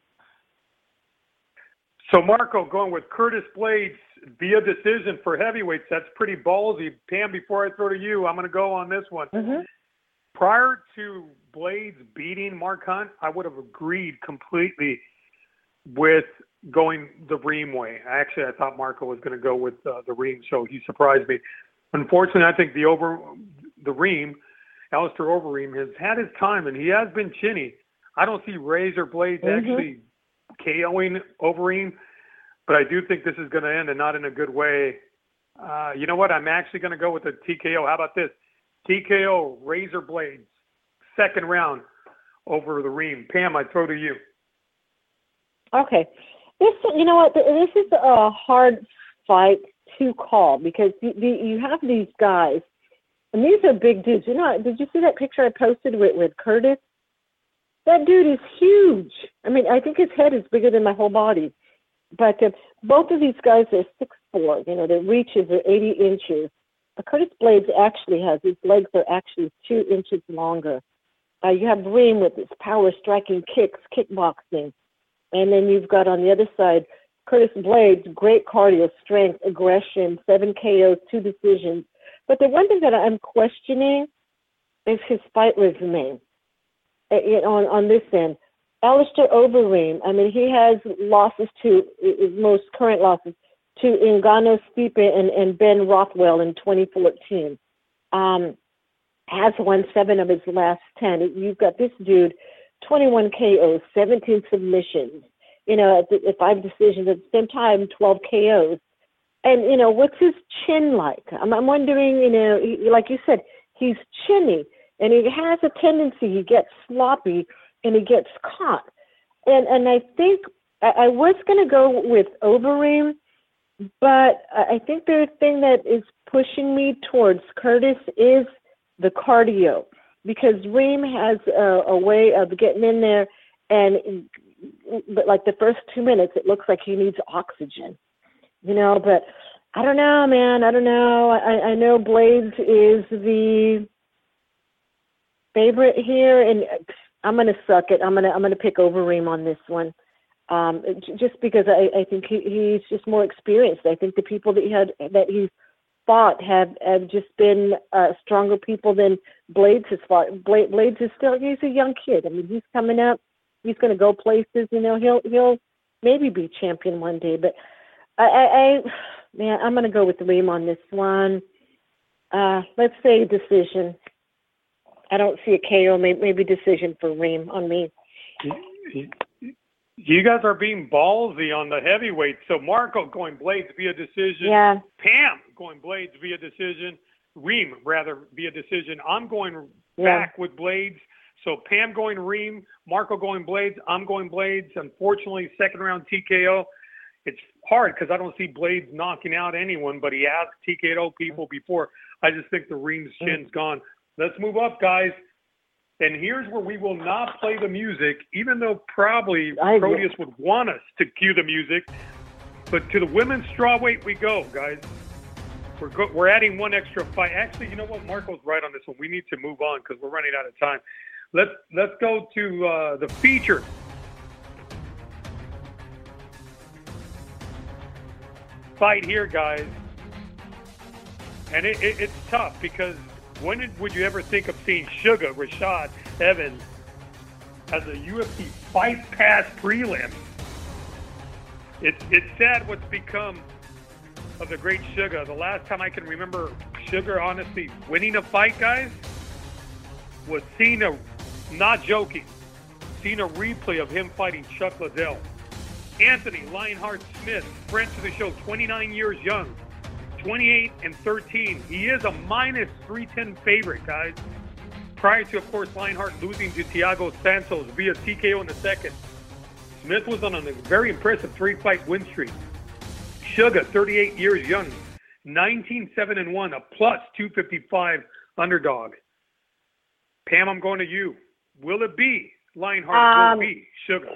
So, Marco, going with Curtis Blades via decision for heavyweights, that's pretty ballsy. Pam, before I throw to you, I'm going to go on this one. Mm-hmm. Prior to Blades beating Mark Hunt, I would have agreed completely with going the Reem way. Actually, I thought Marco was going to go with uh, the Reem, so he surprised me. Unfortunately, I think the over the Reem, Alistair Overeem, has had his time, and he has been chinny. I don't see Razor Blades mm-hmm. actually KOing Overeem, but I do think this is going to end, and not in a good way. Uh, you know what? I'm actually going to go with the T K O. How about this? T K O, Razor Blades, second round over the Reem. Pam, I throw to you. Okay. This, you know what? This is a hard fight to call because you, you have these guys, and these are big dudes. You know, did you see that picture I posted with, with Curtis? That dude is huge. I mean, I think his head is bigger than my whole body. But uh, both of these guys are six foot four. You know, their reaches are eighty inches. Uh, Curtis Blades actually has, his legs are actually two inches longer. Uh, you have Reem with his power striking kicks, kickboxing. And then you've got on the other side, Curtis Blades, great cardio, strength, aggression, seven K Os, two decisions. But the one thing that I'm questioning is his fight resume. On, on this end, Alistair Overeem, I mean, he has losses to, his most current losses, to Ngannou, Stipe, and, and Ben Rothwell in twenty fourteen. Um, has won seven of his last ten. You've got this dude, twenty-one K Os, seventeen submissions, you know, at, the, at five decisions, at the same time, twelve K Os. And, you know, what's his chin like? I'm, I'm wondering, you know, he, like you said, he's chinny. And he has a tendency, he gets sloppy and he gets caught. And and I think I, I was going to go with Overeem, but I think the thing that is pushing me towards Curtis is the cardio, because Reem has a, a way of getting in there, and but like the first two minutes, it looks like he needs oxygen, you know. But I don't know, man. I don't know. I, I know Blades is the favorite here, and I'm gonna suck it. I'm gonna I'm gonna pick Overeem on this one, um, just because I, I think he, he's just more experienced. I think the people that he had that he's fought have, have just been uh, stronger people than Blades has fought. Blades, Blades is still he's a young kid. I mean, he's coming up. He's gonna go places. You know, he'll he'll maybe be champion one day. But I, I, I man, I'm going to go with Reem on this one. Uh, let's say decision. I don't see a K O, maybe, maybe decision for Reem on me. You guys are being ballsy on the heavyweight. So Marco going Blades via decision. Yeah. Pam going Blades via decision. Reem, rather, via decision. I'm going Yeah. back with Blades. So Pam going Reem, Marco going Blades, I'm going Blades. Unfortunately, second round T K O. It's hard because I don't see Blades knocking out anyone, but he has T K O people before. I just think the Reem's chin's gone. Let's move up, guys. And here's where we will not play the music, even though probably I Proteus would want us to cue the music. But to the women's strawweight we go, guys. We're go- we're adding one extra fight. Actually, you know what? Marco's right on this one. We need to move on because we're running out of time. Let's let's go to uh, the feature. Fight here, guys. And it, it, it's tough because when did, would you ever think of seeing Sugar Rashad Evans as a U F C Fight Pass prelim? It's it's sad what's become of the great Sugar. The last time I can remember Sugar honestly winning a fight, guys, was seeing a, not joking, seeing a replay of him fighting Chuck Liddell. Anthony Lionheart Smith, friend to the show, twenty-nine years young, twenty-eight and thirteen. He is a minus three ten favorite, guys. Prior to, of course, Lionheart losing to Thiago Santos via T K O in the second. Smith was on a very impressive three-fight win streak. Sugar, thirty-eight years young, nineteen seven and one, a plus two fifty-five underdog. Pam, I'm going to you. Will it be Lionheart? Um, will it be Sugar?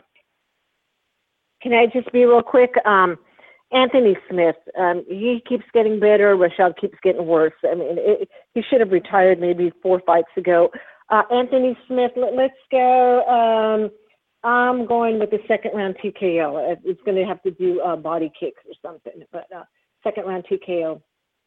Can I just be real quick? Um, Anthony Smith, um, he keeps getting better. Rashad keeps getting worse. I mean, it, he should have retired maybe four fights ago. Uh, Anthony Smith, let, let's go. Um, I'm going with the second round T K O. It's going to have to do uh, body kicks or something, but uh, second round T K O.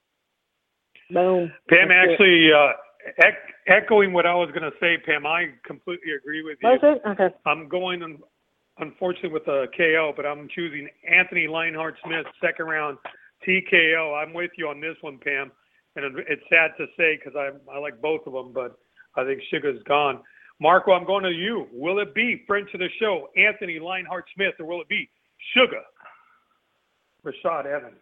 Boom. Pam, That's actually, uh, ec- echoing what I was going to say, Pam, I completely agree with you. Was it? Okay. I'm going, un- unfortunately, with a K O, but I'm choosing Anthony Lionheart Smith, second round T K O. I'm with you on this one, Pam. And it's sad to say because I, I like both of them, but I think Sugar's gone. Marco, I'm going to you. Will it be, friend to the show, Anthony Lionheart Smith, or will it be Sugar Rashad Evans?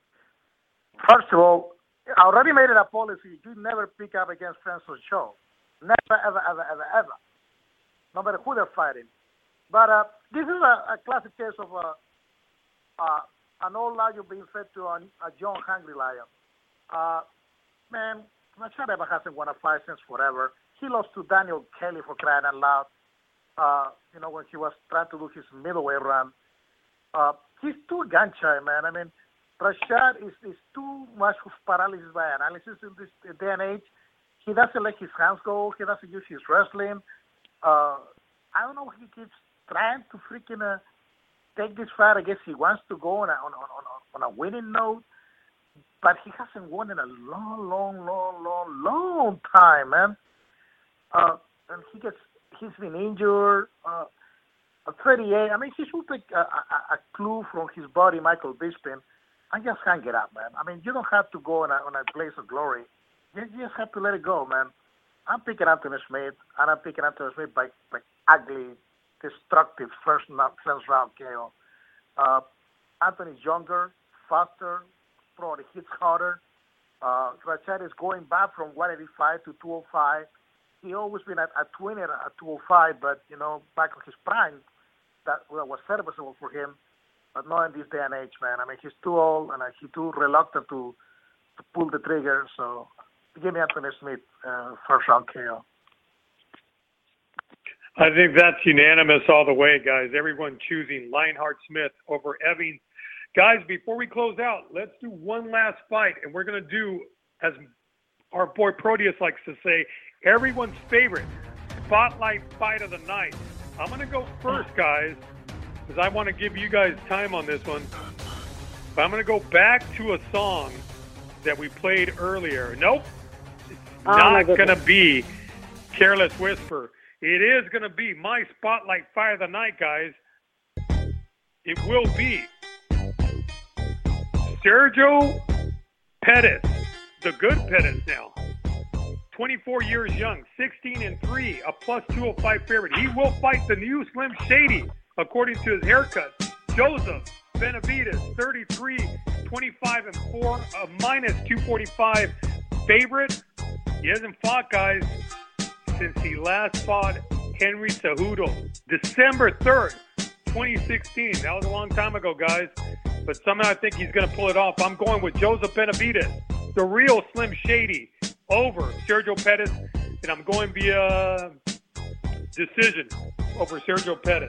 First of all, I already made it a policy. You never pick up against friends of the show. Never, ever, ever, ever, ever. No matter who they're fighting. But uh, this is a, a classic case of uh, uh, an old lion being fed to a, a young, hungry lion. Uh, man, Rashad Evans hasn't won a fight since forever. He lost to Daniel Kelly for crying out loud. Uh, you know, when he was trying to do his middleweight run. Uh, he's too gun-shy, man. I mean, Rashad is, is too much of paralysis by analysis in this day and age. He doesn't let his hands go. He doesn't use his wrestling. Uh, I don't know if he keeps trying to freaking uh, take this fight. I guess he wants to go on a, on, on, on a winning note. But he hasn't won in a long, long, long, long, long time, man. Uh, and he gets, he's been injured. Uh, at thirty-eight, I mean, he should take a, a, a clue from his buddy, Michael Bisping, and just hang it up, man. I mean, you don't have to go on a, on a blaze of glory. You just have to let it go, man. I'm picking Anthony Smith, and I'm picking Anthony Smith by, by ugly, destructive first, first round K O. Uh, Anthony's younger, faster, probably hits harder. Uh, Rashad is going back from one eighty-five to two oh five. He always been at, at twenty at two oh five, but, you know, back in his prime, that well, was serviceable for him. But not in this day and age, man. I mean, he's too old, and uh, he's too reluctant to, to pull the trigger. So give me Anthony Smith, uh, first round K O. I think that's unanimous all the way, guys. Everyone choosing Lionheart Smith over Evans. Guys, before we close out, let's do one last fight, and we're going to do, as our boy Proteus likes to say, everyone's favorite spotlight fight of the night. I'm going to go first, guys, because I want to give you guys time on this one. But I'm going to go back to a song that we played earlier. Nope, it's Oh, not going to be Careless Whisper. It is going to be my spotlight fight of the night, guys. It will be Sergio Pettis, the good Pettis now. twenty-four years young, sixteen and three, a plus two oh five favorite. He will fight the new Slim Shady, according to his haircut. Joseph Benavidez, thirty-three, twenty-five and four, a minus two forty-five favorite. He hasn't fought, guys, since he last fought Henry Cejudo, December third, twenty sixteen. That was a long time ago, guys. But somehow I think he's going to pull it off. I'm going with Joseph Benavidez, the real Slim Shady, over Sergio Pettis. And I'm going via decision over Sergio Pettis.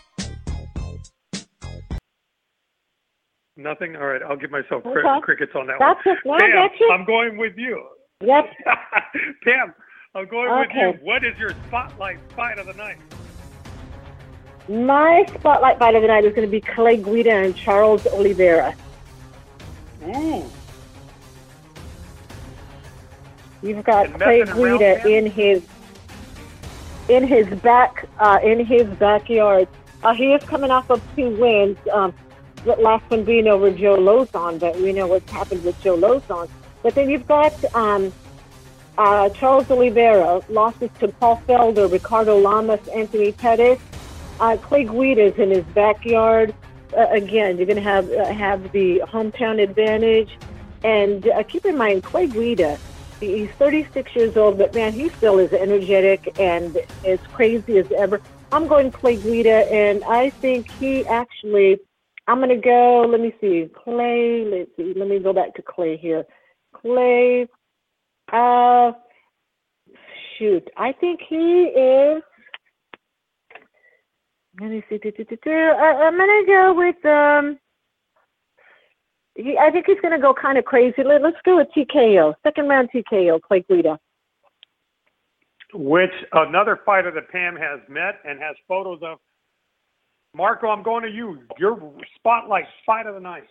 Nothing? All right, I'll give myself cri- Okay. crickets on that That's one. it. No, Pam, that's it. I'm going with you. Yep. Pam, I'm going Okay. with you. What is your spotlight fight of the night? My spotlight fight of the night is going to be Clay Guida and Charles Oliveira. Ooh. You've got And Clay messing around, Guida man? in his in his back uh, in his backyard. Uh, he is coming off of two wins. Um, the last one being over Joe Lozon, but we know what's happened with Joe Lozon. But then you've got um, uh, Charles Oliveira, losses to Paul Felder, Ricardo Lamas, Anthony Pettis. Uh, Clay Guida's in his backyard. Uh, again, you're going to have uh, have the hometown advantage. And uh, keep in mind, Clay Guida, he's thirty-six years old, but man, he still is energetic and as crazy as ever. I'm going Clay Guida, and I think he actually, I'm going to go, let me see, Clay, let's see, let me go back to Clay here. Clay, uh, shoot, I think he is, let me see, do, do, do, do. I, I'm going to go with, um, he, I think he's going to go kind of crazy. Let, let's go with T K O, second round T K O, Clay Guida. Which another fighter that Pam has met and has photos of. Marco, I'm going to you. Your spotlight fight of the night.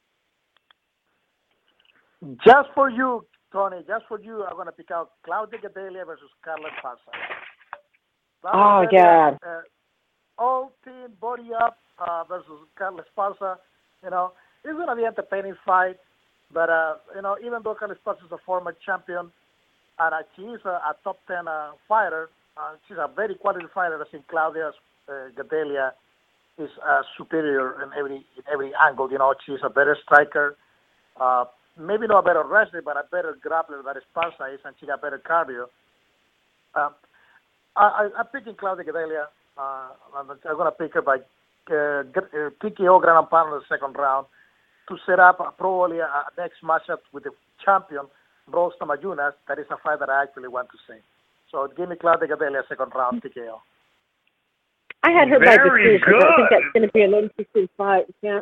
Just for you, Tony, just for you, I'm going to pick out Claudia Gadelha versus Carla Esparza. Oh, God. Uh, all team body up uh, versus Carla Esparza. You know, it's going to be an entertaining fight. But, uh, you know, even though Carla Esparza is a former champion, and uh, she is a, a top ten uh, fighter, uh, she's a very quality fighter. I think Claudia uh, Gadelha is uh, superior in every in every angle. You know, she's a better striker. Uh, maybe not a better wrestler, but a better grappler than Esparza is, and she got better cardio. Uh, I, I, I'm picking Claudia Gadelha. Uh, I'm, I'm going to pick her by uh, T K O Grand Pound in the second round to set up uh, probably a, a next matchup with the champion, Rose Namajunas. That is a fight that I actually want to see. So give me Claudia Gadelha second round T K O. I had her by Very decision. I think good. that's going to be an interesting fight. Yeah.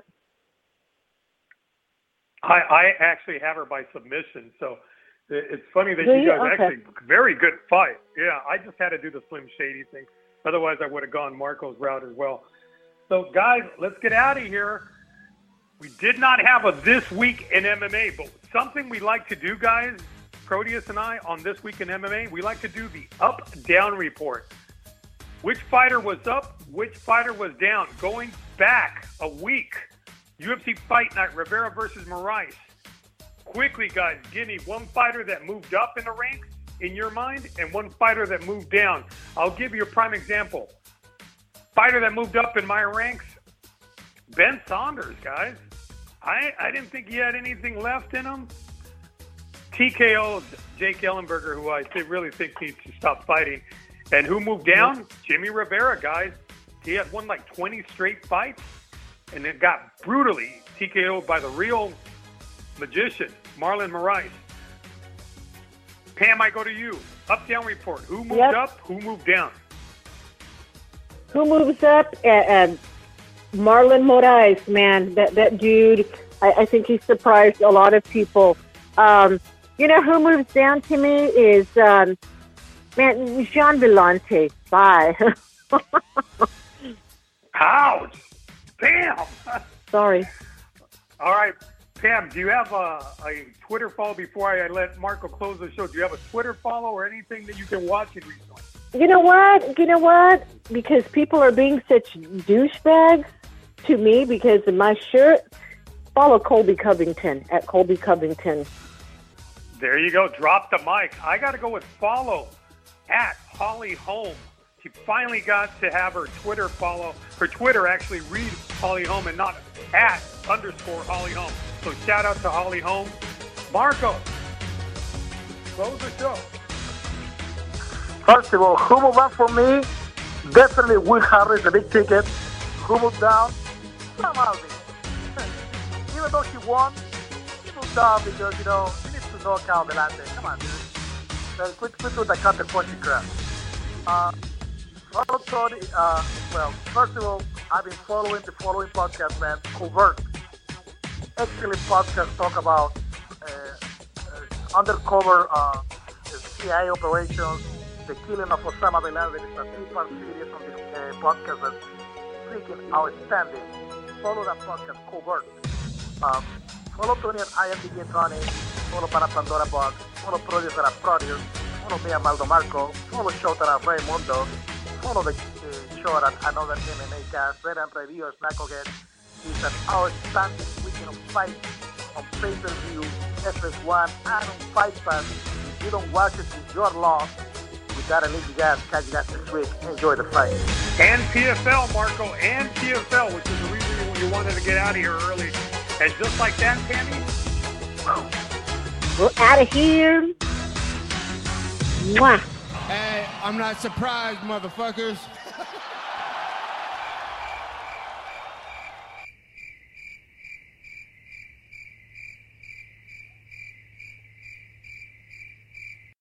I, I actually have her by submission, so it- it's funny that Do you you? guys Okay. actually very good fight. Yeah, I just had to do the Slim Shady thing. Otherwise, I would have gone Marco's route as well. So, guys, let's get out of here. We did not have a This Week in M M A, but something we like to do, guys, Proteus and I, on This Week in M M A, we like to do the up-down report. Which fighter was up, which fighter was down. Going back a week, U F C Fight Night, Rivera versus Moraes. Quickly, guys, give me one fighter that moved up in the ranks in your mind and one fighter that moved down. I'll give you a prime example. Fighter that moved up in my ranks, Ben Saunders, guys. I, I didn't think he had anything left in him. T K O, Jake Ellenberger, who I th- really think needs to stop fighting. And who moved down? Jimmy Rivera, guys. He had won like twenty straight fights, and it got brutally T K O'd by the real magician, Marlon Moraes. Pam, I go to you. Up-down report. Who moved Yep. up? Who moved down? Who moves up? Uh, uh, Marlon Moraes, man. That that dude, I, I think he surprised a lot of people. Um, you know who moves down to me is, um, man, Jean Villante. Bye. Ouch! Bam! Sorry. All right, Pam, do you have a, a Twitter follow before I let Marco close the show? Do you have a Twitter follow or anything that you can watch it recently? You know what? You know what? Because people are being such douchebags to me because of my shirt. follow Colby Covington at Colby Covington. There you go. Drop the mic. I got to go with follow at Holly Holm. She finally got to have her Twitter follow, her Twitter actually read Holly Holm and not at underscore Holly Holm. So shout out to Holly Holm. Marco, close the show. First of all, who moved up for me? Definitely Will Harris, the big ticket. Who moved down? Sam Alvin. Even though she won, she moved down because, you know, she needs to knock out Delante. Come on, dude. Uh, quit, quit with the counter-punching crap. Uh, follow Tony, uh, well, first of all, I've been following the following podcast, man. Covert. Excellent podcast, talk about uh, uh, undercover uh, C I A operations, the killing of Osama bin Laden. It's a three-part series on this uh, podcast that's freaking outstanding. Follow that podcast, Covert. Um, follow Tony at I M D J Tony. Follow Para Pandora Box. Follow Produce at Produce. Follow me at Maldo Marco. Follow Showtime at Raymundo. Follow the uh, show at Another M M A Cast. Red and Reviews, Knucklehead. It's an outstanding weekend of fights on pay-per-view, F S one, and on Fight Pass. If you don't watch it, it's your loss. We gotta leave you guys. Catch you guys next week. Enjoy the fight. And P F L, Marco, and P F L, which is the reason you wanted to get out of here early. And just like that, Tammy, we're out of here. Mwah. Hey, I'm not surprised, motherfuckers.